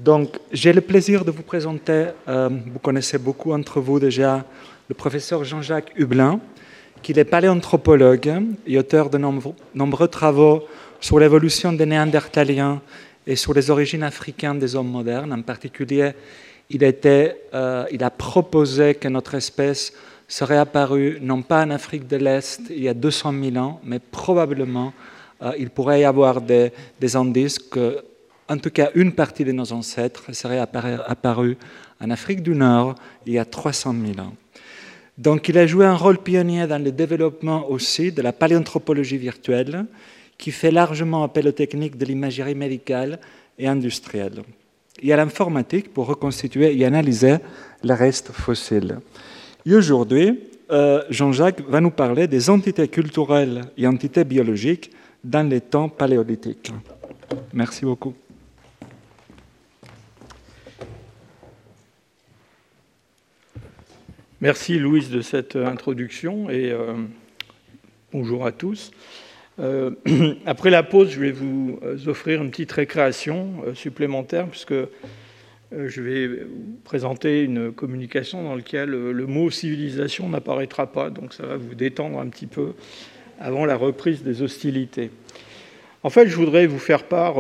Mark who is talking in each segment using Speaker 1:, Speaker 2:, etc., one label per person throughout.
Speaker 1: Donc, j'ai le plaisir de vous présenter, vous connaissez beaucoup d'entre vous déjà, le professeur Jean-Jacques Hublin, qui est paléanthropologue et auteur de nombreux travaux sur l'évolution des Néandertaliens et sur les origines africaines des hommes modernes. En particulier, il a proposé que notre espèce serait apparue non pas en Afrique de l'Est il y a 200 000 ans, mais probablement il pourrait y avoir des indices que, en tout cas, une partie de nos ancêtres serait apparue en Afrique du Nord il y a 300 000 ans. Donc, il a joué un rôle pionnier dans le développement aussi de la paléanthropologie virtuelle, qui fait largement appel aux techniques de l'imagerie médicale et industrielle, et à l'informatique pour reconstituer et analyser les restes fossiles. Et aujourd'hui, Jean-Jacques va nous parler des entités culturelles et entités biologiques dans les temps paléolithiques. Merci beaucoup.
Speaker 2: Merci Louise de cette introduction et bonjour à tous. Après la pause, je vais vous offrir une petite récréation supplémentaire puisque je vais vous présenter une communication dans laquelle le mot civilisation n'apparaîtra pas, donc ça va vous détendre un petit peu avant la reprise des hostilités. En fait, je voudrais vous faire part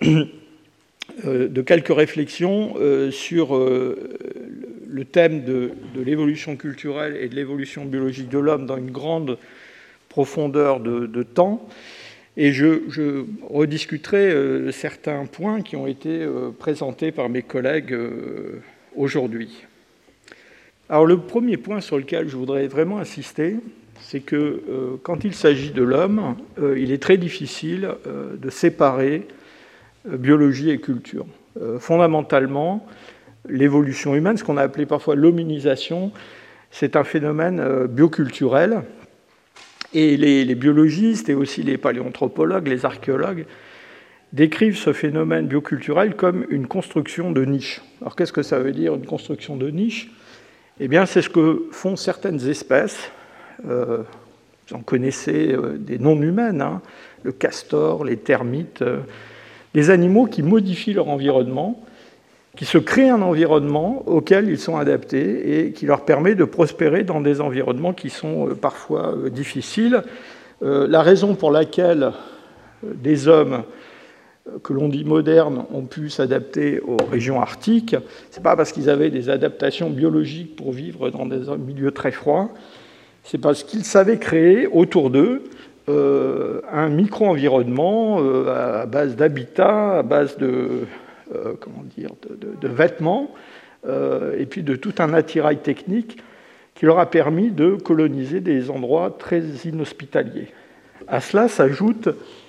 Speaker 2: de quelques réflexions sur le thème de l'évolution culturelle et de l'évolution biologique de l'homme dans une grande profondeur de temps. Et je rediscuterai certains points qui ont été présentés par mes collègues aujourd'hui. Alors le premier point sur lequel je voudrais vraiment insister, c'est que quand il s'agit de l'homme, il est très difficile de séparer biologie et culture. Fondamentalement, l'évolution humaine, ce qu'on a appelé parfois l'hominisation, c'est un phénomène bioculturel. Et les biologistes et aussi les paléanthropologues, les archéologues, décrivent ce phénomène bioculturel comme une construction de niche. Alors qu'est-ce que ça veut dire, une construction de niche ? Eh bien, c'est ce que font certaines espèces. Vous en connaissez des non-humaines, hein, le castor, les termites, des animaux qui modifient leur environnement, qui se créent un environnement auquel ils sont adaptés et qui leur permet de prospérer dans des environnements qui sont parfois difficiles. La raison pour laquelle des hommes que l'on dit modernes ont pu s'adapter aux régions arctiques, c'est pas parce qu'ils avaient des adaptations biologiques pour vivre dans des milieux très froids, c'est parce qu'ils savaient créer autour d'eux un micro-environnement à base d'habitat, à base de vêtements, et puis de tout un attirail technique qui leur a permis de coloniser des endroits très inhospitaliers. À cela s'ajoute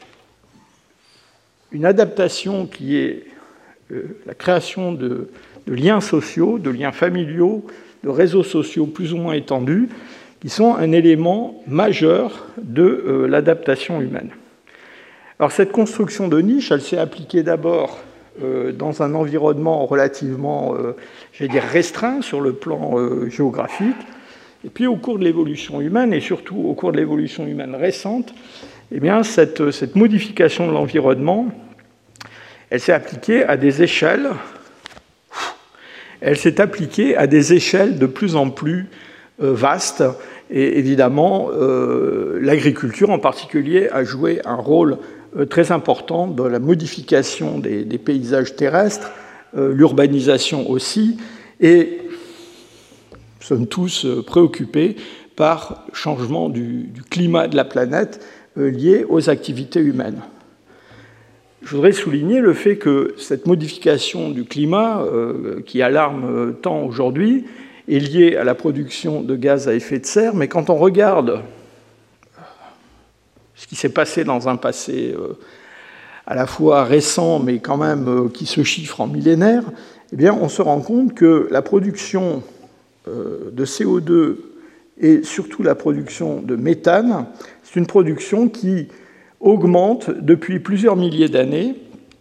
Speaker 2: une adaptation qui est la création de liens sociaux, de liens familiaux, de réseaux sociaux plus ou moins étendus, qui sont un élément majeur de l'adaptation humaine. Alors cette construction de niche, elle s'est appliquée d'abord dans un environnement relativement, restreint sur le plan géographique. Et puis au cours de l'évolution humaine, et surtout au cours de l'évolution humaine récente, eh bien, cette modification de l'environnement, elle s'est appliquée à des échelles. Elle s'est appliquée à des échelles de plus en plus vastes. Et évidemment, l'agriculture en particulier a joué un rôle très important dans la modification des paysages terrestres, l'urbanisation aussi, et nous sommes tous préoccupés par le changement du climat de la planète lié aux activités humaines. Je voudrais souligner le fait que cette modification du climat, qui alarme tant aujourd'hui, est liée à la production de gaz à effet de serre, mais quand on regarde ce qui s'est passé dans un passé à la fois récent, mais quand même qui se chiffre en millénaires, eh bien, on se rend compte que la production de CO2 et surtout la production de méthane, c'est une production qui augmente depuis plusieurs milliers d'années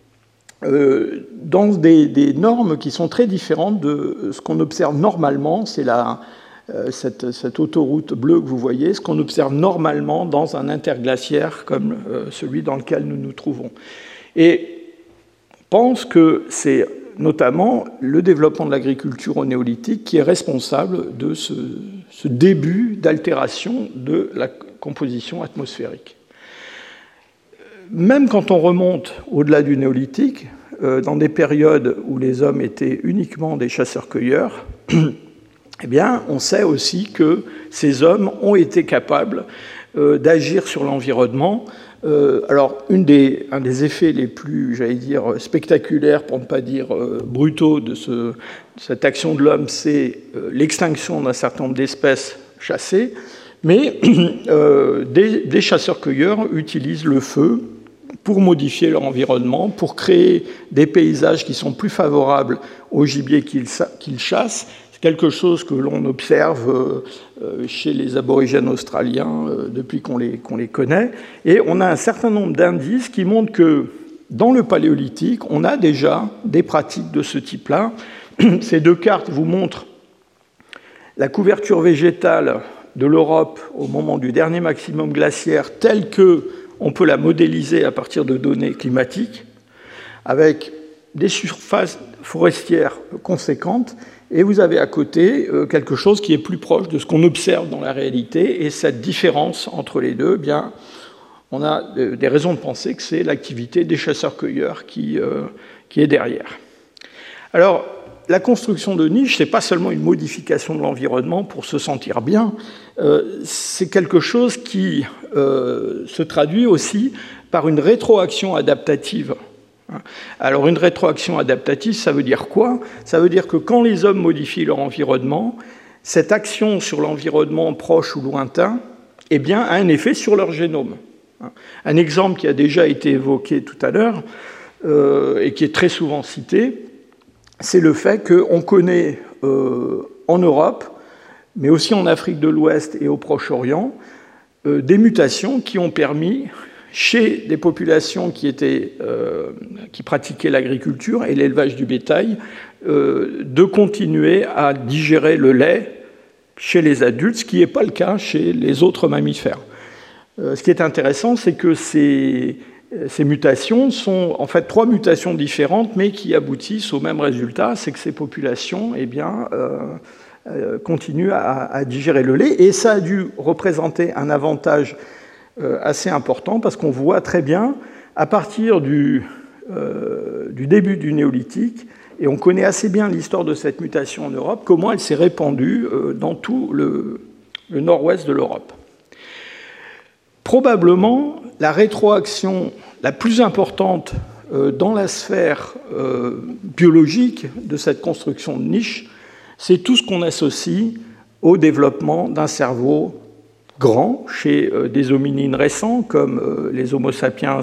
Speaker 2: dans des normes qui sont très différentes de ce qu'on observe normalement. C'est cette autoroute bleue que vous voyez, ce qu'on observe normalement dans un interglaciaire comme celui dans lequel nous nous trouvons. Et on pense que c'est notamment le développement de l'agriculture au néolithique qui est responsable de ce début d'altération de la composition atmosphérique. Même quand on remonte au-delà du néolithique, dans des périodes où les hommes étaient uniquement des chasseurs-cueilleurs, eh bien, on sait aussi que ces hommes ont été capables d'agir sur l'environnement. Alors, un des effets les plus, j'allais dire, spectaculaires, pour ne pas dire brutaux, de cette action de l'homme, c'est l'extinction d'un certain nombre d'espèces chassées. Mais des chasseurs-cueilleurs utilisent le feu pour modifier leur environnement, pour créer des paysages qui sont plus favorables au gibier qu'ils chassent. C'est quelque chose que l'on observe chez les aborigènes australiens depuis qu'on les connaît. Et on a un certain nombre d'indices qui montrent que dans le Paléolithique, on a déjà des pratiques de ce type-là. Ces deux cartes vous montrent la couverture végétale de l'Europe au moment du dernier maximum glaciaire telle qu'on peut la modéliser à partir de données climatiques, avec des surfaces forestières conséquentes, et vous avez à côté quelque chose qui est plus proche de ce qu'on observe dans la réalité, et cette différence entre les deux, eh bien, on a des raisons de penser que c'est l'activité des chasseurs-cueilleurs qui est derrière. Alors, la construction de niches, ce n'est pas seulement une modification de l'environnement pour se sentir bien, c'est quelque chose qui se traduit aussi par une rétroaction adaptative. Alors une rétroaction adaptative, ça veut dire quoi? Ça veut dire que quand les hommes modifient leur environnement, cette action sur l'environnement proche ou lointain, eh bien, a un effet sur leur génome. Un exemple qui a déjà été évoqué tout à l'heure et qui est très souvent cité, c'est le fait qu'on connaît en Europe, mais aussi en Afrique de l'Ouest et au Proche-Orient, des mutations qui ont permis, chez des populations qui pratiquaient l'agriculture et l'élevage du bétail, de continuer à digérer le lait chez les adultes, ce qui n'est pas le cas chez les autres mammifères. Ce qui est intéressant, c'est que ces mutations sont en fait 3 mutations différentes, mais qui aboutissent au même résultat, c'est que ces populations continuent à digérer le lait. Et ça a dû représenter un avantage assez important, parce qu'on voit très bien, à partir du début du néolithique, et on connaît assez bien l'histoire de cette mutation en Europe, comment elle s'est répandue dans tout le nord-ouest de l'Europe. Probablement, la rétroaction la plus importante dans la sphère biologique de cette construction de niche, c'est tout ce qu'on associe au développement d'un cerveau grand chez des hominines récents, comme les Homo sapiens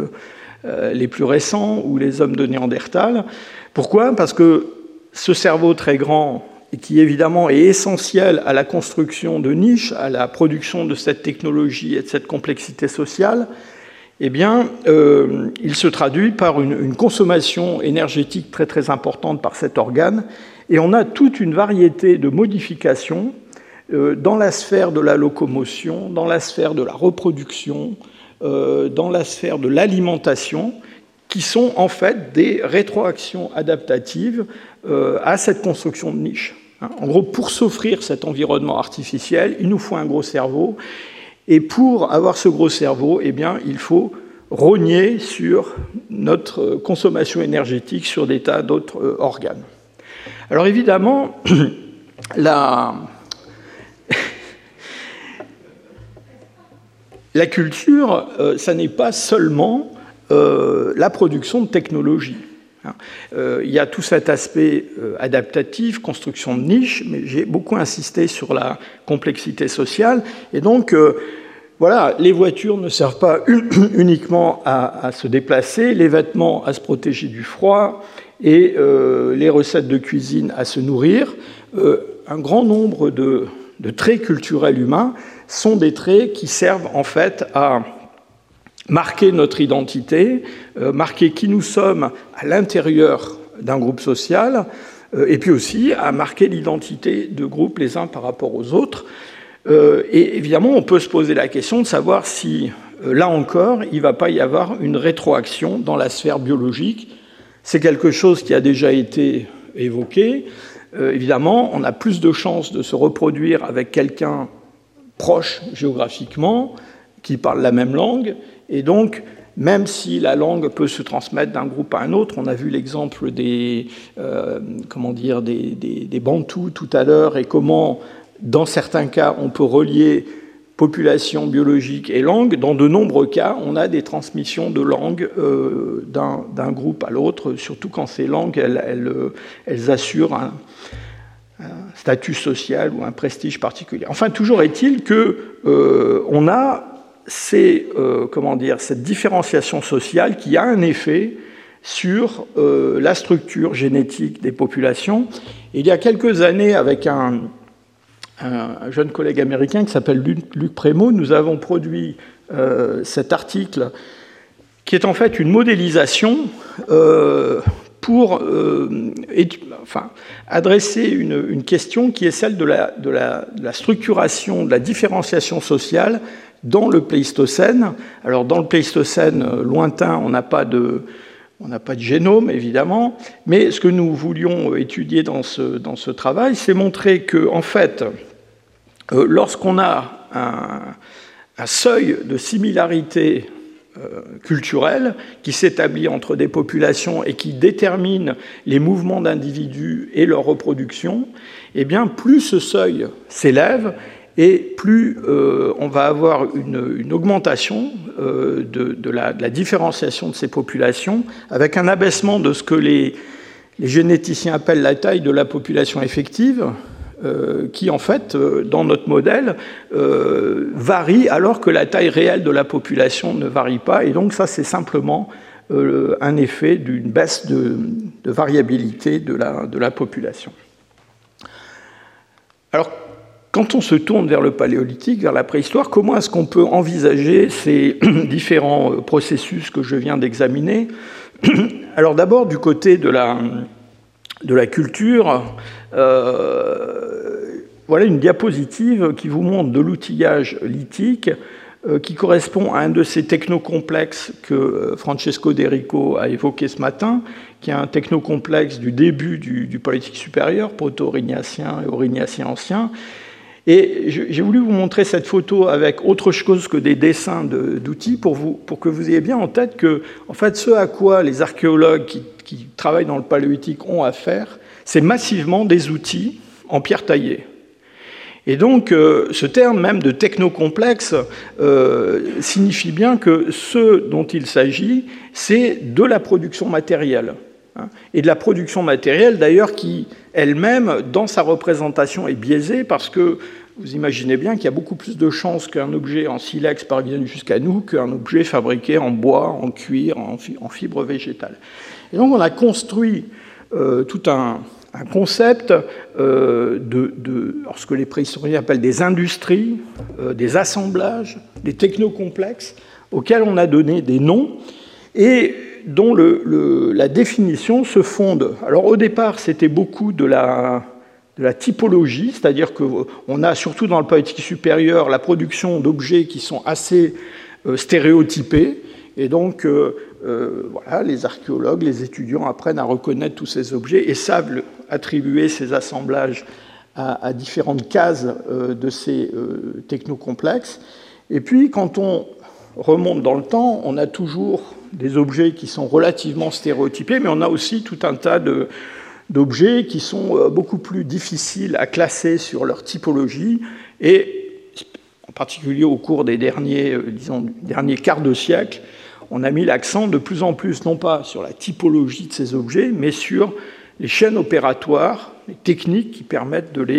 Speaker 2: les plus récents ou les hommes de Néandertal. Pourquoi? Parce que ce cerveau très grand, et qui évidemment est essentiel à la construction de niches, à la production de cette technologie et de cette complexité sociale, eh bien, il se traduit par une consommation énergétique très très importante par cet organe, et on a toute une variété de modifications dans la sphère de la locomotion, dans la sphère de la reproduction, dans la sphère de l'alimentation, qui sont en fait des rétroactions adaptatives à cette construction de niche. En gros, pour s'offrir cet environnement artificiel, il nous faut un gros cerveau, et pour avoir ce gros cerveau, eh bien, il faut rogner sur notre consommation énergétique sur des tas d'autres organes. Alors évidemment, la culture, ça n'est pas seulement la production de technologies. Il y a tout cet aspect adaptatif, construction de niche, mais j'ai beaucoup insisté sur la complexité sociale. Et donc, voilà, les voitures ne servent pas uniquement à se déplacer, les vêtements à se protéger du froid, et les recettes de cuisine à se nourrir. Un grand nombre de traits culturels humains sont des traits qui servent en fait à marquer notre identité, marquer qui nous sommes à l'intérieur d'un groupe social, et puis aussi à marquer l'identité de groupe les uns par rapport aux autres. Et évidemment, on peut se poser la question de savoir si, là encore, il ne va pas y avoir une rétroaction dans la sphère biologique. c'est quelque chose qui a déjà été évoqué. Évidemment, on a plus de chances de se reproduire avec quelqu'un proche géographiquement, qui parle la même langue, et donc, même si la langue peut se transmettre d'un groupe à un autre, on a vu l'exemple des Bantous tout à l'heure, et comment, dans certains cas, on peut relier population biologique et langue. Dans de nombreux cas, on a des transmissions de langue d'un groupe à l'autre, surtout quand ces langues, elles assurent un statut social ou un prestige particulier. Enfin, toujours est-il qu'on a cette différenciation sociale qui a un effet sur la structure génétique des populations. Et il y a quelques années, avec un jeune collègue américain qui s'appelle Luc Prémaux, nous avons produit cet article qui est en fait une modélisation pour adresser une question qui est celle de la structuration, de la différenciation sociale dans le Pléistocène. Alors, dans le Pléistocène lointain, on n'a pas de génome, évidemment, mais ce que nous voulions étudier dans ce travail, c'est montrer que, en fait, lorsqu'on a un seuil de similarité culturelle qui s'établit entre des populations et qui détermine les mouvements d'individus et leur reproduction, eh bien, plus ce seuil s'élève et plus on va avoir une augmentation de la différenciation de ces populations, avec un abaissement de ce que les généticiens appellent la taille de la population effective, qui, en fait, dans notre modèle, varie alors que la taille réelle de la population ne varie pas. Et donc, ça, c'est simplement un effet d'une baisse de variabilité de la population. Alors, quand on se tourne vers le paléolithique, vers la préhistoire, comment est-ce qu'on peut envisager ces différents processus que je viens d'examiner? Alors, d'abord, du côté de la culture, voilà une diapositive qui vous montre de l'outillage lithique qui correspond à un de ces technocomplexes que Francesco De Rico a évoqué ce matin, qui est un technocomplexe du début du Paléolithique supérieur, proto-aurignacien et aurignacien ancien. Et j'ai voulu vous montrer cette photo avec autre chose que des dessins d'outils pour que vous ayez bien en tête que, en fait, ce à quoi les archéologues qui travaillent dans le paléolithique ont affaire, c'est massivement des outils en pierre taillée. Et donc, ce terme même de technocomplexe signifie bien que ce dont il s'agit, c'est de la production matérielle. Et de la production matérielle, d'ailleurs, qui, elle-même, dans sa représentation, est biaisée, parce que vous imaginez bien qu'il y a beaucoup plus de chances qu'un objet en silex parvienne jusqu'à nous qu'un objet fabriqué en bois, en cuir, en fibre végétale. Et donc, on a construit tout un concept ce que les préhistoriens appellent des industries, des assemblages, des technocomplexes, auxquels on a donné des noms, et dont la définition se fonde. Alors au départ, c'était beaucoup de la typologie, c'est-à-dire qu'on a, surtout dans le paléolithique supérieur, la production d'objets qui sont assez stéréotypés, et donc voilà, les archéologues, les étudiants apprennent à reconnaître tous ces objets et savent attribuer ces assemblages à différentes cases de ces technocomplexes. Et puis, quand on remonte dans le temps, on a toujours des objets qui sont relativement stéréotypés, mais on a aussi tout un tas d'objets qui sont beaucoup plus difficiles à classer sur leur typologie, et en particulier au cours des derniers quarts de siècle, on a mis l'accent de plus en plus, non pas sur la typologie de ces objets, mais sur les chaînes opératoires, les techniques qui permettent de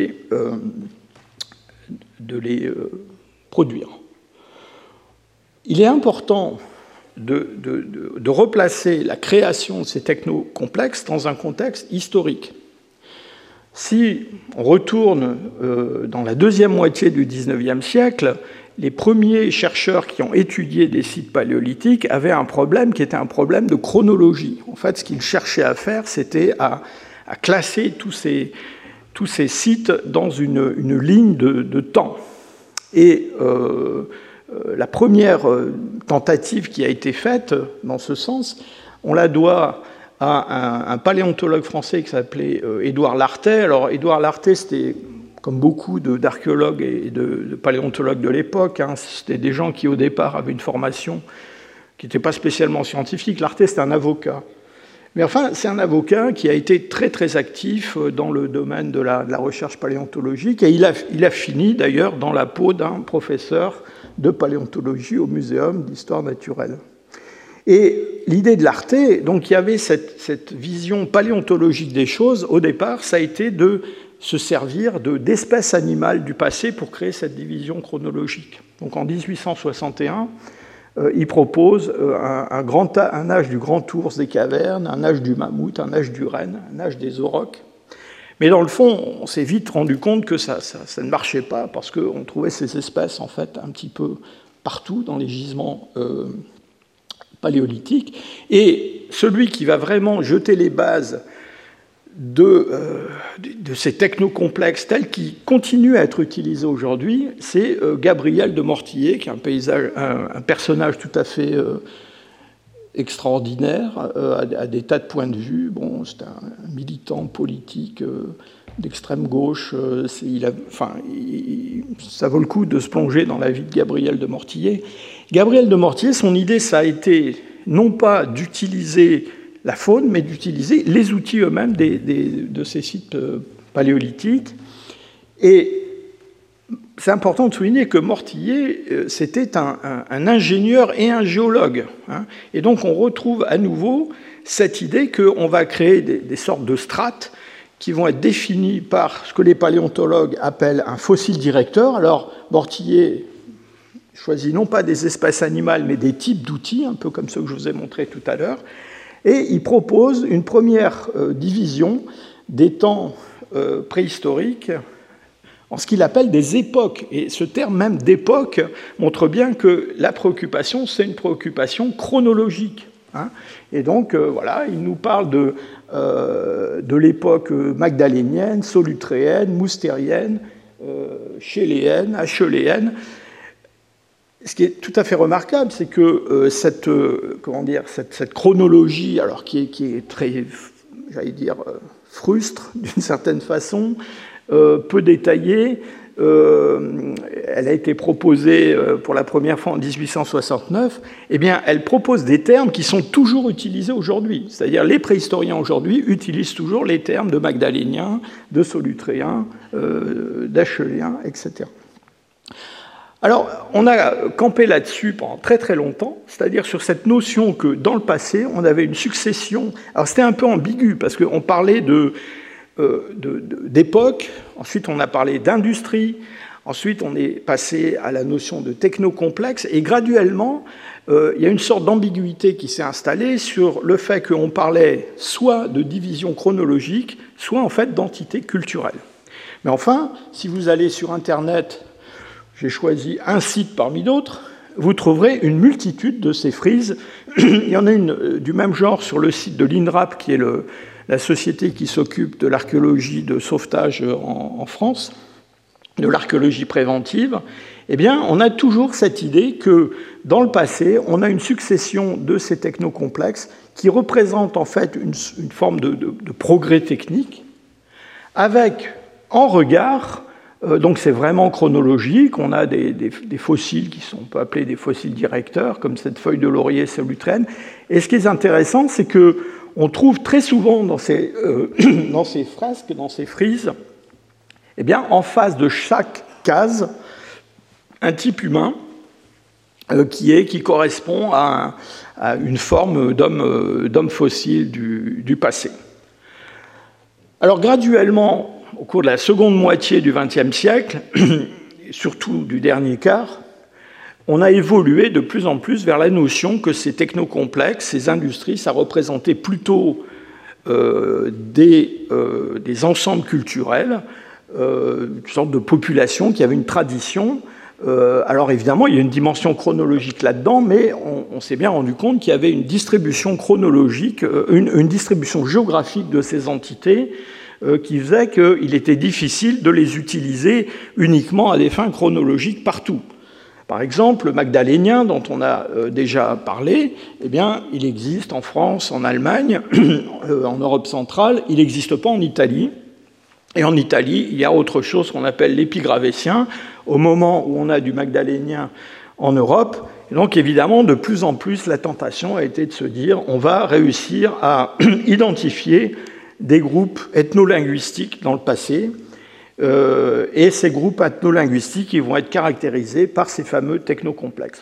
Speaker 2: les produire. Il est important de replacer la création de ces technocomplexes dans un contexte historique. Si on retourne dans la deuxième moitié du XIXe siècle, les premiers chercheurs qui ont étudié des sites paléolithiques avaient un problème qui était un problème de chronologie. En fait, ce qu'ils cherchaient à faire, c'était à classer tous ces sites dans une ligne de temps. Et la première tentative qui a été faite dans ce sens, on la doit à un paléontologue français qui s'appelait Édouard Lartet. Alors, Édouard Lartet, c'était comme beaucoup d'archéologues et de paléontologues de l'époque, hein, c'était des gens qui, au départ, avaient une formation qui n'était pas spécialement scientifique. Lartet, c'était un avocat. Mais enfin, c'est un avocat qui a été très, très actif dans le domaine de la recherche paléontologique, et il a fini, d'ailleurs, dans la peau d'un professeur de paléontologie au Muséum d'histoire naturelle. Et l'idée de Lartet, donc il y avait cette vision paléontologique des choses, au départ, ça a été de se servir d'espèces animales du passé pour créer cette division chronologique. Donc en 1861, il propose un âge du grand ours des cavernes, un âge du mammouth, un âge du renne, un âge des aurochs. Mais dans le fond, on s'est vite rendu compte que ça ne marchait pas, parce qu'on trouvait ces espèces, en fait, un petit peu partout dans les gisements paléolithiques. Et celui qui va vraiment jeter les bases de ces technocomplexes tels qu'ils continuent à être utilisés aujourd'hui, c'est Gabriel de Mortillet, qui est un personnage tout à fait extraordinaire, à des tas de points de vue. Bon, c'est un militant politique d'extrême gauche. Ça vaut le coup de se plonger dans la vie de Gabriel de Mortillet. Gabriel de Mortillet, son idée, ça a été non pas d'utiliser la faune, mais d'utiliser les outils eux-mêmes de ces sites paléolithiques. Et c'est important de souligner que Mortillet, c'était un ingénieur et un géologue. Hein. Et donc on retrouve à nouveau cette idée qu'on va créer des sortes de strates qui vont être définies par ce que les paléontologues appellent un fossile directeur. Alors Mortillet choisit non pas des espèces animales, mais des types d'outils, un peu comme ceux que je vous ai montrés tout à l'heure. Et il propose une première division des temps préhistoriques en ce qu'il appelle des époques. Et ce terme même d'époque montre bien que la préoccupation, c'est une préoccupation chronologique. Hein. Et donc, voilà, il nous parle de l'époque magdalénienne, solutréenne, moustérienne, chéléenne, acheléenne. Ce qui est tout à fait remarquable, c'est que cette chronologie, alors qui est très, j'allais dire, frustre d'une certaine façon, peu détaillée, elle a été proposée pour la première fois en 1869, eh bien, elle propose des termes qui sont toujours utilisés aujourd'hui. C'est-à-dire les préhistoriens aujourd'hui utilisent toujours les termes de magdalénien, de solutréen, d'acheléen, etc. Alors, on a campé là-dessus pendant très très longtemps, c'est-à-dire sur cette notion que dans le passé, on avait une succession. Alors, c'était un peu ambigu, parce qu'on parlait d'époque, ensuite on a parlé d'industrie, ensuite on est passé à la notion de technocomplexe, et graduellement, il y a une sorte d'ambiguïté qui s'est installée sur le fait qu'on parlait soit de division chronologique, soit en fait d'entité culturelle. Mais enfin, si vous allez sur Internet, j'ai choisi un site parmi d'autres, vous trouverez une multitude de ces frises. Il y en a une du même genre sur le site de l'INRAP, qui est la société qui s'occupe de l'archéologie de sauvetage en France, de l'archéologie préventive. Eh bien, on a toujours cette idée que, dans le passé, on a une succession de ces technocomplexes qui représentent en fait une forme de progrès technique, avec en regard... Donc c'est vraiment chronologique, on a des fossiles qui sont appelés des fossiles directeurs, comme cette feuille de laurier solutréenne. Et ce qui est intéressant, c'est qu'on trouve très souvent dans ces fresques, dans ces frises, eh bien, en face de chaque case, un type humain qui correspond à une forme d'homme fossile du passé. Alors graduellement, au cours de la seconde moitié du XXe siècle, surtout du dernier quart, on a évolué de plus en plus vers la notion que ces technocomplexes, ces industries, ça représentait plutôt des ensembles culturels, une sorte de population qui avait une tradition. Alors évidemment, il y a une dimension chronologique là-dedans, mais on s'est bien rendu compte qu'il y avait une distribution chronologique, une distribution géographique de ces entités, qui faisait qu'il était difficile de les utiliser uniquement à des fins chronologiques partout. Par exemple, le magdalénien, dont on a déjà parlé, eh bien, il existe en France, en Allemagne, en Europe centrale, il n'existe pas en Italie. Et en Italie, il y a autre chose qu'on appelle l'épigravétien, au moment où on a du magdalénien en Europe. Et donc, évidemment, de plus en plus, la tentation a été de se dire on va réussir à identifier des groupes ethno-linguistiques dans le passé, et ces groupes ethno-linguistiques ils vont être caractérisés par ces fameux technocomplexes.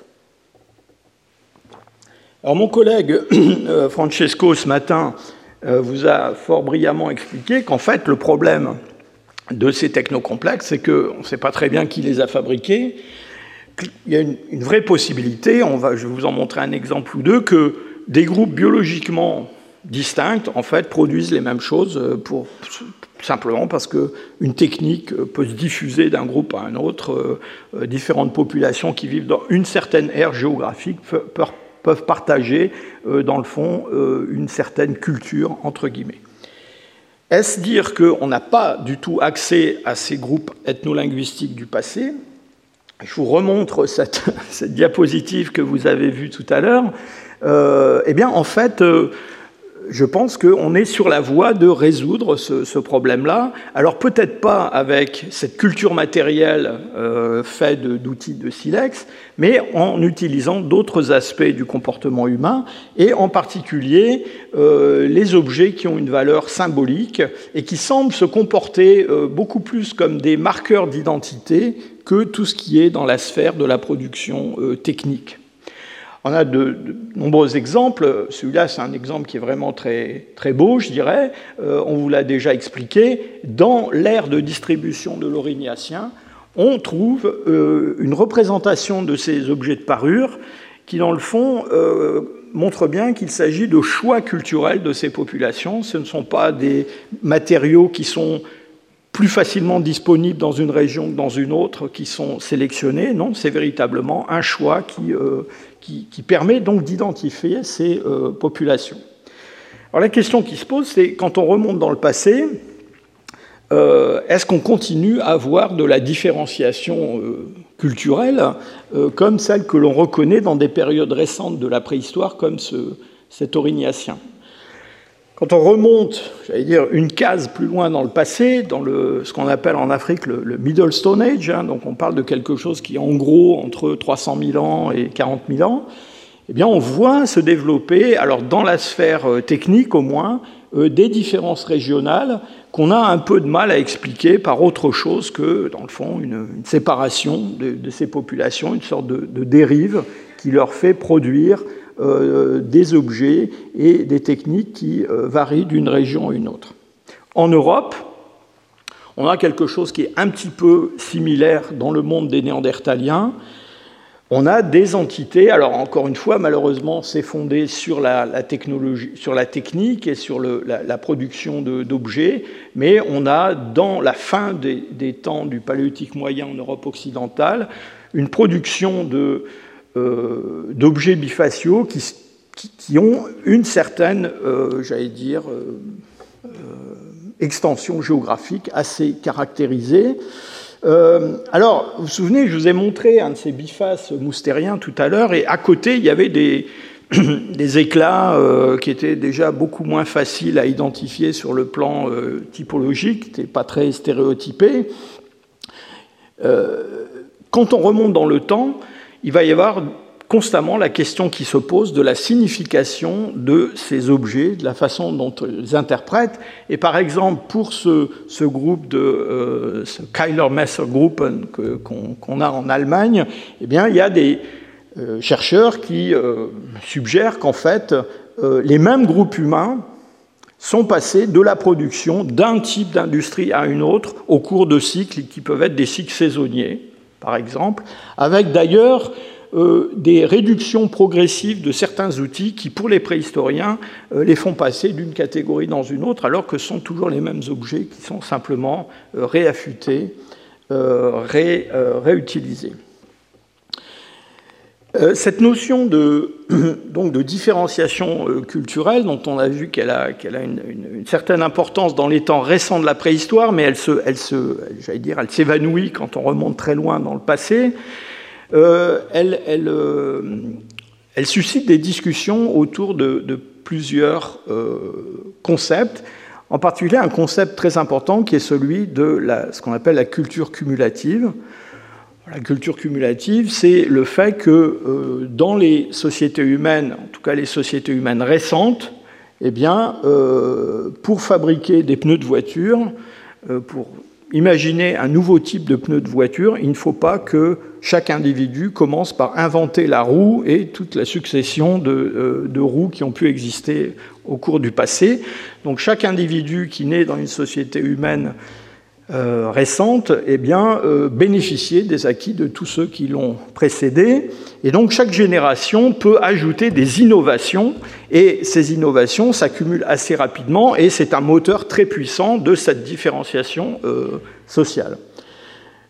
Speaker 2: Alors mon collègue Francesco ce matin vous a fort brillamment expliqué qu'en fait le problème de ces technocomplexes, c'est qu'on ne sait pas très bien qui les a fabriqués. Il y a une vraie possibilité, je vais vous en montrer un exemple ou deux, que des groupes biologiquement distincts en fait produisent les mêmes choses simplement parce qu'une technique peut se diffuser d'un groupe à un autre. Différentes populations qui vivent dans une certaine aire géographique peuvent partager, dans le fond, une certaine culture, entre guillemets. Est-ce dire qu'on n'a pas du tout accès à ces groupes ethno-linguistiques du passé? Je vous remontre cette diapositive que vous avez vue tout à l'heure. Eh bien, en fait, je pense qu'on est sur la voie de résoudre ce problème-là. Alors peut-être pas avec cette culture matérielle faite d'outils de silex, mais en utilisant d'autres aspects du comportement humain, et en particulier les objets qui ont une valeur symbolique et qui semblent se comporter beaucoup plus comme des marqueurs d'identité que tout ce qui est dans la sphère de la production technique. On a de nombreux exemples. Celui-là, c'est un exemple qui est vraiment très, très beau, je dirais. On vous l'a déjà expliqué. Dans l'aire de distribution de l'Aurignacien, on trouve une représentation de ces objets de parure qui, dans le fond, montre bien qu'il s'agit de choix culturels de ces populations. Ce ne sont pas des matériaux qui sont plus facilement disponibles dans une région que dans une autre, qui sont sélectionnés. Non, c'est véritablement un choix qui permet donc d'identifier ces populations. Alors la question qui se pose, c'est quand on remonte dans le passé, est-ce qu'on continue à avoir de la différenciation culturelle comme celle que l'on reconnaît dans des périodes récentes de la préhistoire, comme cet Aurignacien? Quand on remonte, j'allais dire, une case plus loin dans le passé, dans ce qu'on appelle en Afrique le Middle Stone Age, donc on parle de quelque chose qui est en gros entre 300 000 ans et 40 000 ans, eh bien on voit se développer, alors dans la sphère technique au moins, des différences régionales qu'on a un peu de mal à expliquer par autre chose que, dans le fond, une séparation de ces populations, une sorte de dérive qui leur fait produire des objets et des techniques qui varient d'une région à une autre. En Europe, on a quelque chose qui est un petit peu similaire dans le monde des Néandertaliens. On a des entités, alors encore une fois, malheureusement, c'est fondé sur la technologie, sur la technique et sur la production d'objets, mais on a, dans la fin des temps du Paléolithique moyen en Europe occidentale, une production d'objets bifaciaux qui ont une certaine, j'allais dire, extension géographique assez caractérisée. Alors, vous vous souvenez, je vous ai montré un de ces bifaces moustériens tout à l'heure, et à côté, il y avait des éclats qui étaient déjà beaucoup moins faciles à identifier sur le plan typologique, qui n'étaient pas très stéréotypés. Quand on remonte dans le temps, il va y avoir constamment la question qui se pose de la signification de ces objets, de la façon dont ils les interprètent. Et par exemple, pour ce groupe ce Keiler-Messer-Gruppen qu'on a en Allemagne, eh bien, il y a des chercheurs qui suggèrent qu'en fait, les mêmes groupes humains sont passés de la production d'un type d'industrie à une autre au cours de cycles qui peuvent être des cycles saisonniers, par exemple, avec d'ailleurs des réductions progressives de certains outils qui, pour les préhistoriens, les font passer d'une catégorie dans une autre, alors que ce sont toujours les mêmes objets qui sont simplement réaffûtés, réutilisés. Cette notion donc de différenciation culturelle, dont on a vu qu'elle a une certaine importance dans les temps récents de la préhistoire, mais j'allais dire, elle s'évanouit quand on remonte très loin dans le passé. elle suscite des discussions autour de plusieurs concepts, en particulier un concept très important qui est celui de ce qu'on appelle la culture cumulative. La culture cumulative, c'est le fait que dans les sociétés humaines, en tout cas les sociétés humaines récentes, eh bien, pour fabriquer des pneus de voiture, pour imaginer un nouveau type de pneu de voiture, il ne faut pas que chaque individu commence par inventer la roue et toute la succession de roues qui ont pu exister au cours du passé. Donc chaque individu qui naît dans une société humaine récente, eh bien, bénéficier des acquis de tous ceux qui l'ont précédé. Et donc chaque génération peut ajouter des innovations, et ces innovations s'accumulent assez rapidement, et c'est un moteur très puissant de cette différenciation sociale. Pourquoi ?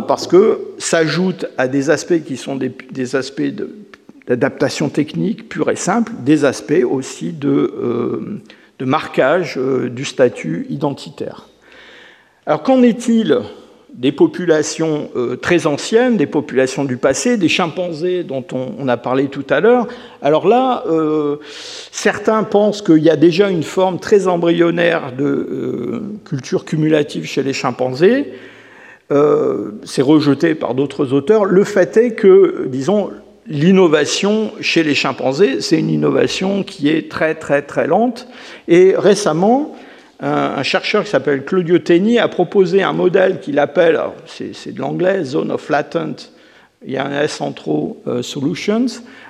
Speaker 2: Parce que s'ajoutent à des aspects qui sont des aspects d'adaptation technique pure et simple, des aspects aussi de marquage du statut identitaire. Alors qu'en est-il des populations très anciennes, des populations du passé, des chimpanzés dont on a parlé tout à l'heure? Alors là, certains pensent qu'il y a déjà une forme très embryonnaire de culture cumulative chez les chimpanzés. C'est rejeté par d'autres auteurs. Le fait est que, disons, l'innovation chez les chimpanzés, c'est une innovation qui est très, très, très lente. Et récemment, un chercheur qui s'appelle Claudio Teni a proposé un modèle qu'il appelle, c'est de l'anglais, Zone of Latent, il y a un S en trop, Solutions,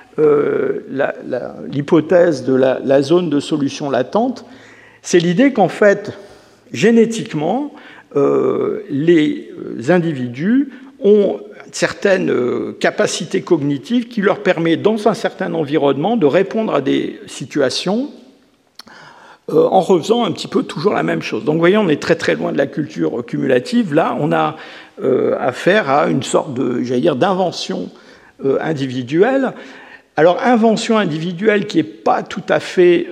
Speaker 2: l'hypothèse de la zone de solution latente. C'est l'idée qu'en fait, génétiquement, les individus ont certaines capacités cognitives qui leur permettent, dans un certain environnement, de répondre à des situations en refaisant un petit peu toujours la même chose. Donc vous voyez, on est très très loin de la culture cumulative. Là, on a affaire à une sorte d'invention individuelle. Alors, invention individuelle qui n'est pas tout à fait,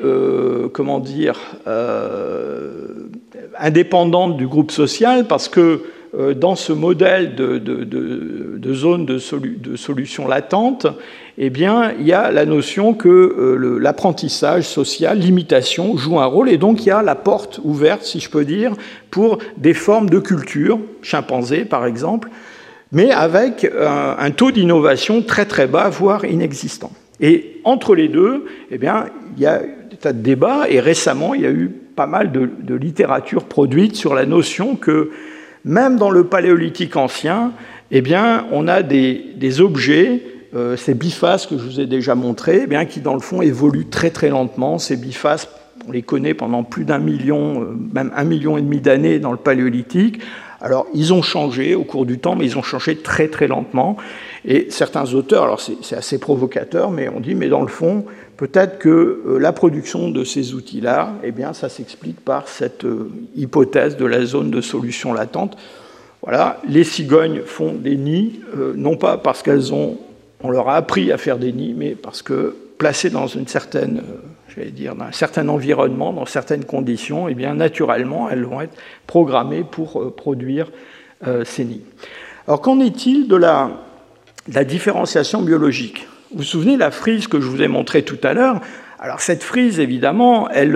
Speaker 2: indépendante du groupe social, parce que dans ce modèle de zone de solution latente, eh bien, il y a la notion que l'apprentissage social, l'imitation, joue un rôle, et donc il y a la porte ouverte, si je peux dire, pour des formes de culture, chimpanzés par exemple, mais avec un taux d'innovation très très bas, voire inexistant. Et entre les deux, eh bien, il y a des tas de débats, et récemment, il y a eu pas mal de littérature produite sur la notion que même dans le paléolithique ancien, eh bien, on a des objets, ces bifaces que je vous ai déjà montrés, eh bien, qui dans le fond évoluent très très lentement. Ces bifaces, on les connaît pendant plus d'1 million, même 1,5 million d'années dans le paléolithique. Alors, ils ont changé au cours du temps, mais ils ont changé très très lentement. Et certains auteurs, alors c'est assez provocateur, mais on dit, mais dans le fond, peut-être que la production de ces outils-là, eh bien, ça s'explique par cette hypothèse de la zone de solution latente. Voilà, les cigognes font des nids, non pas parce on leur a appris à faire des nids, mais parce que placées dans une certaine, dans un certain environnement, dans certaines conditions, eh bien, naturellement, elles vont être programmées pour produire ces nids. Alors, qu'en est-il de la différenciation biologique? Vous vous souvenez la frise que je vous ai montrée tout à l'heure? Alors cette frise, évidemment, elle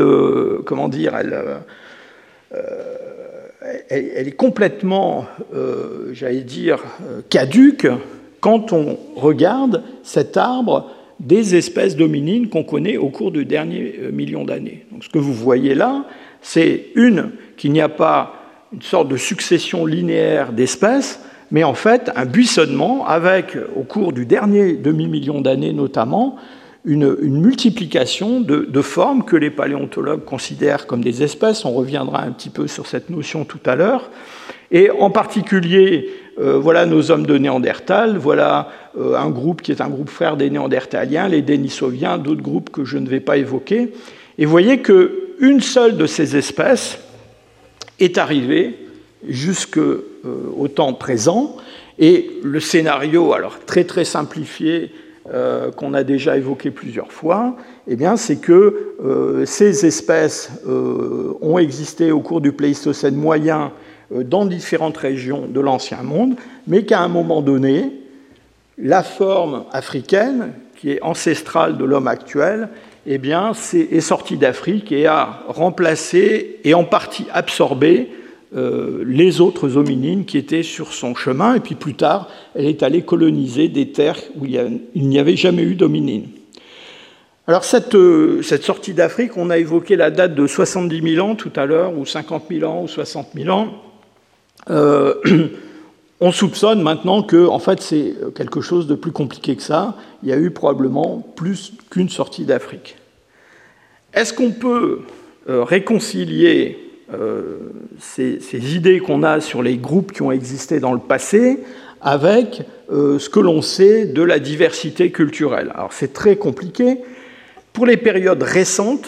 Speaker 2: est complètement, caduque quand on regarde cet arbre des espèces dominines qu'on connaît au cours du dernier million d'années. Donc ce que vous voyez là, c'est qu'il n'y a pas une sorte de succession linéaire d'espèces, mais en fait un buissonnement avec, au cours du dernier demi-million d'années notamment, une multiplication de formes que les paléontologues considèrent comme des espèces. On reviendra un petit peu sur cette notion tout à l'heure. Et en particulier, voilà nos hommes de Néandertal, voilà un groupe qui est un groupe frère des Néandertaliens, les Denisoviens, d'autres groupes que je ne vais pas évoquer. Et vous voyez qu'une seule de ces espèces est arrivée jusqu'au temps présent, et le scénario, alors très très simplifié, qu'on a déjà évoqué plusieurs fois, eh bien, c'est que ces espèces ont existé au cours du Pléistocène moyen dans différentes régions de l'Ancien Monde, mais qu'à un moment donné, la forme africaine, qui est ancestrale de l'homme actuel, eh bien, est sortie d'Afrique et a remplacé et en partie absorbé les autres hominines qui étaient sur son chemin. Et puis plus tard, elle est allée coloniser des terres où il n'y avait jamais eu d'hominines. Alors cette sortie d'Afrique, on a évoqué la date de 70 000 ans tout à l'heure, ou 50 000 ans, ou 60 000 ans. On soupçonne maintenant que en fait, c'est quelque chose de plus compliqué que ça. Il y a eu probablement plus qu'une sortie d'Afrique. Est-ce qu'on peut réconcilier ces idées qu'on a sur les groupes qui ont existé dans le passé avec ce que l'on sait de la diversité culturelle? Alors c'est très compliqué. Pour les périodes récentes,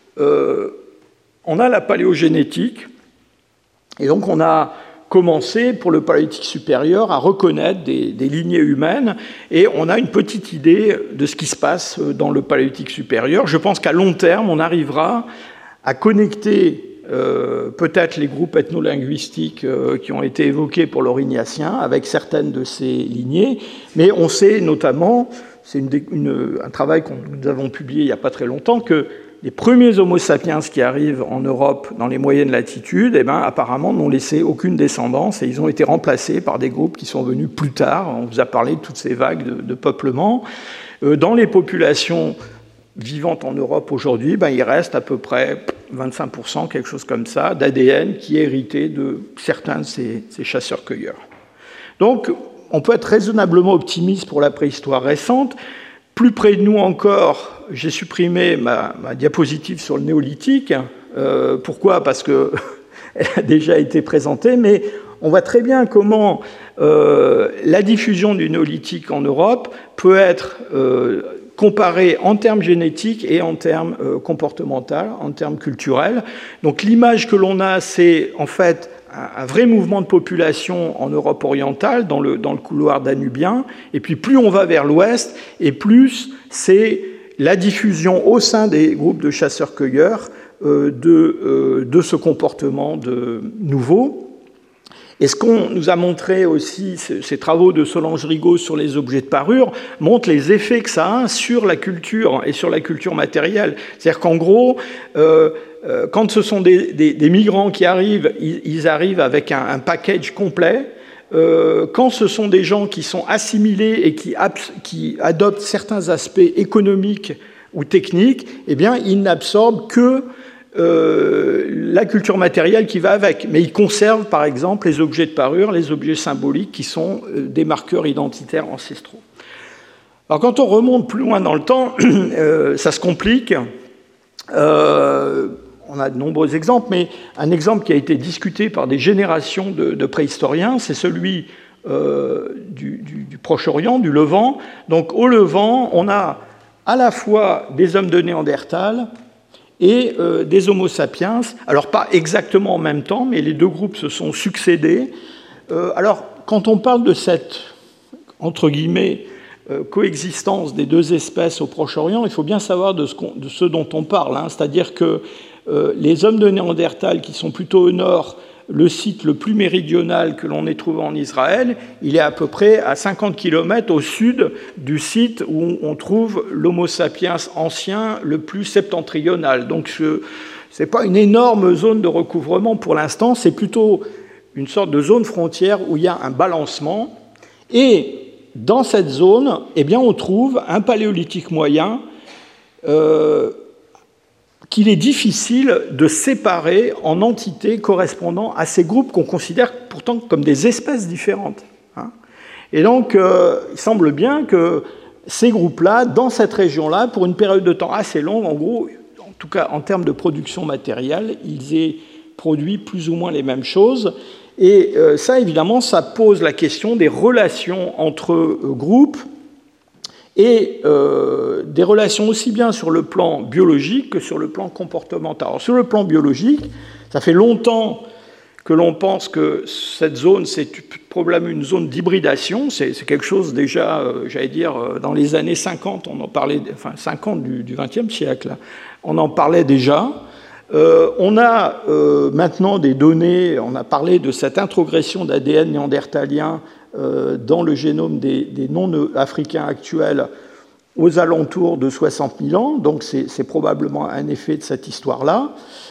Speaker 2: on a la paléogénétique, et donc on a commencé, pour le paléolithique supérieur, à reconnaître des lignées humaines, et on a une petite idée de ce qui se passe dans le paléolithique supérieur. Je pense qu'à long terme, on arrivera à connecter peut-être les groupes ethnolinguistiques qui ont été évoqués pour l'Aurignacien avec certaines de ces lignées, mais on sait notamment, c'est un travail que nous avons publié il n'y a pas très longtemps, que les premiers Homo sapiens qui arrivent en Europe dans les moyennes latitudes, apparemment n'ont laissé aucune descendance et ils ont été remplacés par des groupes qui sont venus plus tard. On vous a parlé de toutes ces vagues de peuplement. Dans les populations vivantes en Europe aujourd'hui, il reste à peu près 25%, quelque chose comme ça, d'ADN qui est hérité de certains de ces chasseurs-cueilleurs. Donc, on peut être raisonnablement optimiste pour la préhistoire récente. Plus près de nous encore, j'ai supprimé ma diapositive sur le néolithique. Pourquoi ? Parce qu'elle a déjà été présentée, mais on voit très bien comment la diffusion du néolithique en Europe peut être comparée en termes génétiques et en termes comportementaux, en termes culturels. Donc l'image que l'on a, c'est en fait un vrai mouvement de population en Europe orientale, dans le couloir danubien, et puis plus on va vers l'ouest, et plus c'est la diffusion au sein des groupes de chasseurs-cueilleurs de ce comportement nouveau. Et ce qu'on nous a montré aussi, ces travaux de Solange Rigaud sur les objets de parure, montrent les effets que ça a sur la culture et sur la culture matérielle. C'est-à-dire qu'en gros, quand ce sont des migrants qui arrivent, ils arrivent avec un package complet. Quand ce sont des gens qui sont assimilés et qui adoptent certains aspects économiques ou techniques, eh bien, ils n'absorbent que la culture matérielle qui va avec. Mais ils conservent, par exemple, les objets de parure, les objets symboliques qui sont des marqueurs identitaires ancestraux. Alors, quand on remonte plus loin dans le temps, ça se complique. On a de nombreux exemples, mais un exemple qui a été discuté par des générations de préhistoriens, c'est celui du Proche-Orient, du Levant. Donc au Levant, on a à la fois des hommes de Néandertal et des Homo sapiens. Alors pas exactement en même temps, mais les deux groupes se sont succédés. Alors quand on parle de cette, entre guillemets, coexistence des deux espèces au Proche-Orient, il faut bien savoir de ce dont on parle. C'est-à-dire que les hommes de Néandertal, qui sont plutôt au nord, le site le plus méridional que l'on ait trouvé en Israël, il est à peu près à 50 km au sud du site où on trouve l'Homo sapiens ancien le plus septentrional. Donc ce n'est pas une énorme zone de recouvrement pour l'instant, c'est plutôt une sorte de zone frontière où il y a un balancement. Et dans cette zone, eh bien, on trouve un paléolithique moyen qu'il est difficile de séparer en entités correspondant à ces groupes qu'on considère pourtant comme des espèces différentes. Et donc, il semble bien que ces groupes-là, dans cette région-là, pour une période de temps assez longue, en gros, en tout cas en termes de production matérielle, ils aient produit plus ou moins les mêmes choses. Et ça, évidemment, ça pose la question des relations entre groupes, et des relations aussi bien sur le plan biologique que sur le plan comportemental. Alors, sur le plan biologique, ça fait longtemps que l'on pense que cette zone, c'est probablement une zone d'hybridation. C'est quelque chose déjà, j'allais dire, dans les années 50, on en parlait, enfin 50 du XXe siècle, on en parlait déjà. On a maintenant des données, on a parlé de cette introgression d'ADN néandertalien dans le génome des non-africains actuels aux alentours de 60 000 ans, donc c'est probablement un effet de cette histoire-là.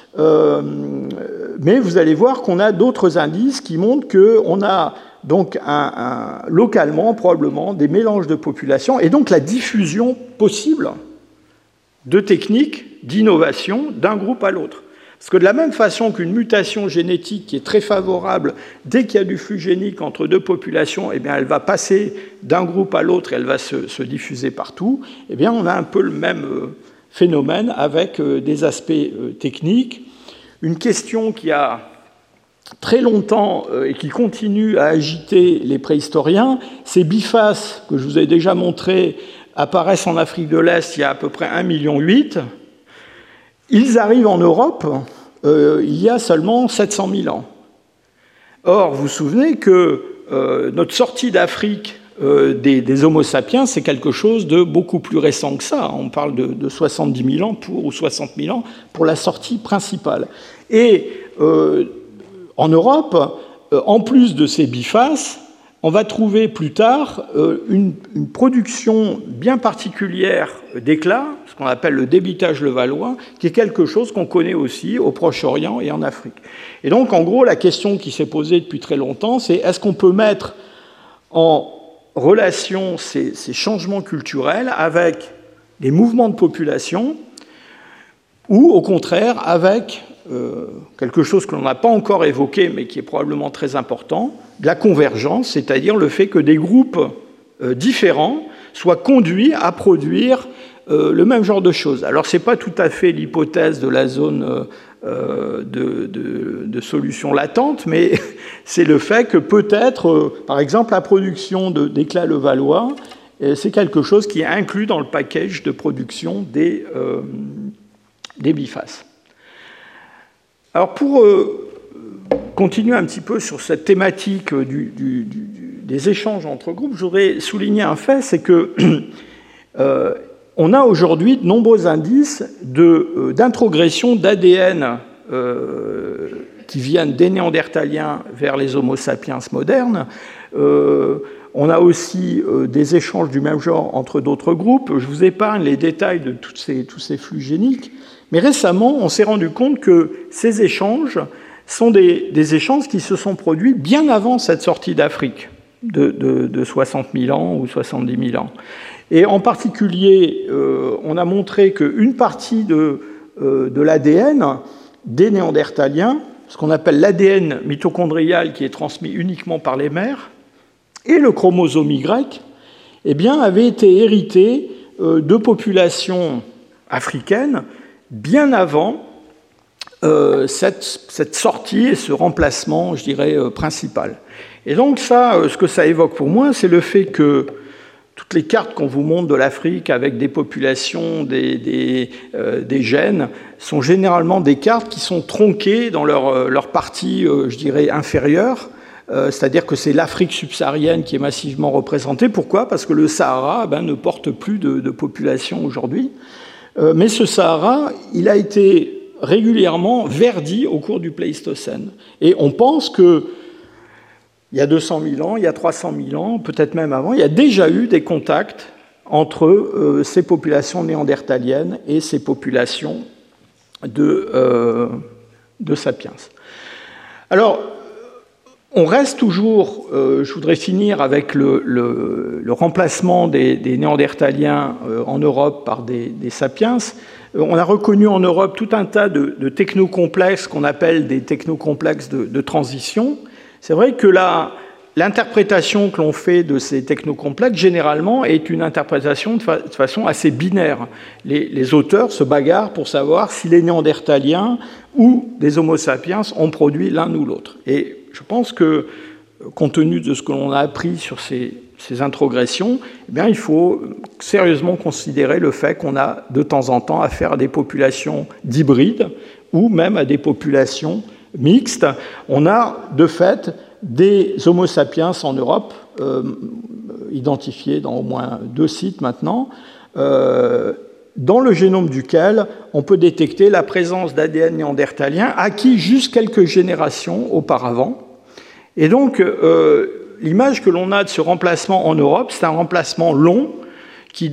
Speaker 2: Mais vous allez voir qu'on a d'autres indices qui montrent qu'on a donc localement probablement des mélanges de populations et donc la diffusion possible de techniques d'innovation d'un groupe à l'autre. Parce que de la même façon qu'une mutation génétique qui est très favorable, dès qu'il y a du flux génique entre deux populations, eh bien, elle va passer d'un groupe à l'autre et elle va se diffuser partout, eh bien, on a un peu le même phénomène avec des aspects techniques. Une question qui a très longtemps et qui continue à agiter les préhistoriens, ces bifaces que je vous ai déjà montrés apparaissent en Afrique de l'Est il y a à peu près 1,8 million. Ils arrivent en Europe il y a seulement 700 000 ans. Or, vous vous souvenez que notre sortie d'Afrique des Homo sapiens, c'est quelque chose de beaucoup plus récent que ça. On parle de 70 000 ans ou 60 000 ans pour la sortie principale. Et en Europe, en plus de ces bifaces, on va trouver plus tard une production bien particulière d'éclats, ce qu'on appelle le débitage levallois, qui est quelque chose qu'on connaît aussi au Proche-Orient et en Afrique. Et donc, en gros, la question qui s'est posée depuis très longtemps, c'est est-ce qu'on peut mettre en relation ces changements culturels avec des mouvements de population ou, au contraire, avec quelque chose que l'on n'a pas encore évoqué, mais qui est probablement très important, de la convergence, c'est-à-dire le fait que des groupes différents soient conduits à produire le même genre de choses. Alors, ce n'est pas tout à fait l'hypothèse de la zone de solution latente, mais c'est le fait que peut-être, par exemple, la production d'éclats levallois, c'est quelque chose qui est inclus dans le package de production des bifaces. Alors, pour continuer un petit peu sur cette thématique des échanges entre groupes, je voudrais souligner un fait, c'est que on a aujourd'hui de nombreux indices d'introgression d'ADN qui viennent des Néandertaliens vers les Homo sapiens modernes. On a aussi des échanges du même genre entre d'autres groupes. Je vous épargne les détails de tous ces flux géniques. Mais récemment, on s'est rendu compte que ces échanges sont des échanges qui se sont produits bien avant cette sortie d'Afrique de 60 000 ans ou 70 000 ans. Et en particulier, on a montré qu'une partie de l'ADN des Néandertaliens, ce qu'on appelle l'ADN mitochondrial qui est transmis uniquement par les mères, et le chromosome Y, eh bien, avaient été hérités de populations africaines bien avant cette sortie et ce remplacement, je dirais, principal. Et donc ça, ce que ça évoque pour moi, c'est le fait que toutes les cartes qu'on vous montre de l'Afrique avec des populations, des gènes, sont généralement des cartes qui sont tronquées dans leur partie, je dirais, inférieure. C'est-à-dire que c'est l'Afrique subsaharienne qui est massivement représentée. Pourquoi ? Parce que le Sahara ne porte plus de population aujourd'hui. Mais ce Sahara, il a été régulièrement verdi au cours du Pléistocène. Et on pense qu'il y a 200 000 ans, il y a 300 000 ans, peut-être même avant, il y a déjà eu des contacts entre ces populations néandertaliennes et ces populations de sapiens. Alors, on reste toujours, je voudrais finir avec le remplacement des néandertaliens en Europe par des sapiens. On a reconnu en Europe tout un tas de technocomplexes qu'on appelle des technocomplexes de transition. C'est vrai que l'interprétation que l'on fait de ces technocomplexes, généralement, est une interprétation de façon assez binaire. Les auteurs se bagarrent pour savoir si les néandertaliens ou des Homo sapiens ont produit l'un ou l'autre. Et je pense que, compte tenu de ce que l'on a appris sur ces introgressions, eh bien, il faut sérieusement considérer le fait qu'on a de temps en temps affaire à des populations d'hybrides ou même à des populations mixtes. On a, de fait, des Homo sapiens en Europe, identifiés dans au moins 2 sites maintenant, dans le génome duquel on peut détecter la présence d'ADN néandertalien acquis juste quelques générations auparavant. Et donc, l'image que l'on a de ce remplacement en Europe, c'est un remplacement long qui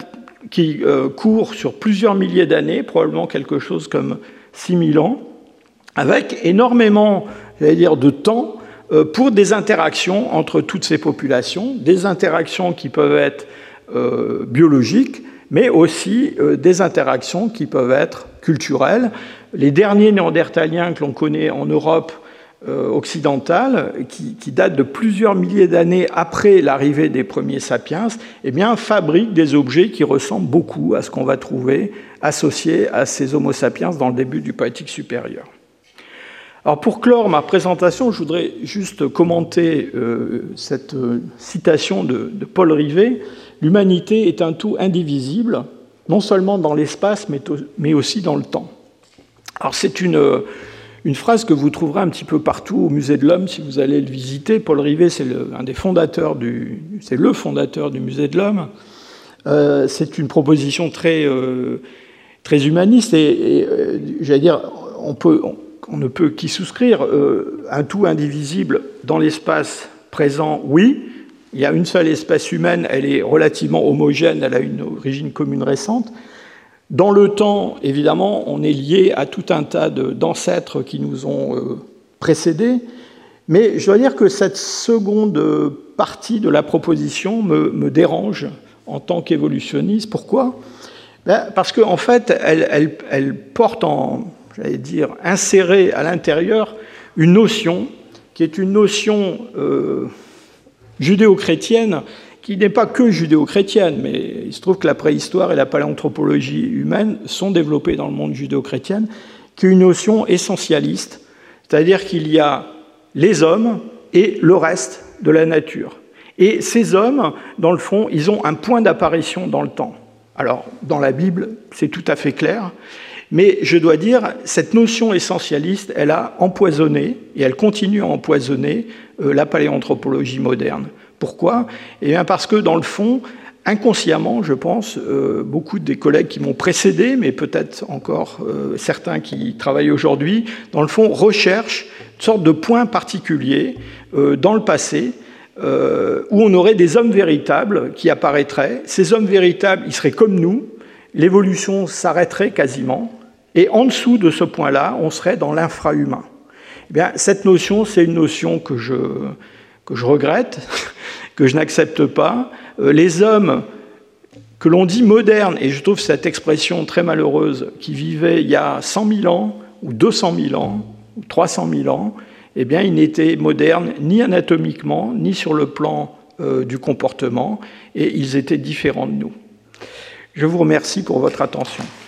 Speaker 2: court sur plusieurs milliers d'années, probablement quelque chose comme 6000 ans, avec énormément, j'allais dire, de temps pour des interactions entre toutes ces populations, des interactions qui peuvent être biologiques, mais aussi des interactions qui peuvent être culturelles. Les derniers néandertaliens que l'on connaît en Europe occidentale, qui datent de plusieurs milliers d'années après l'arrivée des premiers sapiens, eh bien, fabriquent des objets qui ressemblent beaucoup à ce qu'on va trouver associé à ces Homo sapiens dans le début du Paléolithique supérieur. Alors, pour clore ma présentation, je voudrais juste commenter cette citation de Paul Rivet. « L'humanité est un tout indivisible, non seulement dans l'espace, mais aussi dans le temps. » Alors, c'est une phrase que vous trouverez un petit peu partout au Musée de l'Homme si vous allez le visiter. Paul Rivet, c'est le fondateur du Musée de l'Homme. C'est une proposition très humaniste et j'allais dire, on ne peut qu'y souscrire. Un tout indivisible dans l'espace présent, oui. Il y a une seule espèce humaine, elle est relativement homogène, elle a une origine commune récente. Dans le temps, évidemment, on est lié à tout un tas d'ancêtres qui nous ont précédés, mais je dois dire que cette seconde partie de la proposition me dérange en tant qu'évolutionniste. Pourquoi ? Parce qu'en fait, elle porte j'allais dire, insérée à l'intérieur une notion qui est une notion judéo-chrétienne, qui n'est pas que judéo-chrétienne, mais il se trouve que la préhistoire et la paléanthropologie humaine sont développées dans le monde judéo-chrétien, qui est une notion essentialiste, c'est-à-dire qu'il y a les hommes et le reste de la nature. Et ces hommes, dans le fond, ils ont un point d'apparition dans le temps. Alors, dans la Bible, c'est tout à fait clair, mais je dois dire, cette notion essentialiste, elle a empoisonné, et elle continue à empoisonner la paléanthropologie moderne. Pourquoi ? Eh bien parce que, dans le fond, inconsciemment, je pense, beaucoup des collègues qui m'ont précédé, mais peut-être encore certains qui travaillent aujourd'hui, dans le fond, recherchent une sorte de point particulier dans le passé, où on aurait des hommes véritables qui apparaîtraient. Ces hommes véritables, ils seraient comme nous, l'évolution s'arrêterait quasiment, et en dessous de ce point-là, on serait dans l'infrahumain. Eh bien, cette notion, c'est une notion que je regrette, que je n'accepte pas. Les hommes que l'on dit modernes, et je trouve cette expression très malheureuse, qui vivaient il y a 100 000 ans, ou 200 000 ans, ou 300 000 ans, eh bien, ils n'étaient modernes ni anatomiquement, ni sur le plan du comportement, et ils étaient différents de nous. Je vous remercie pour votre attention.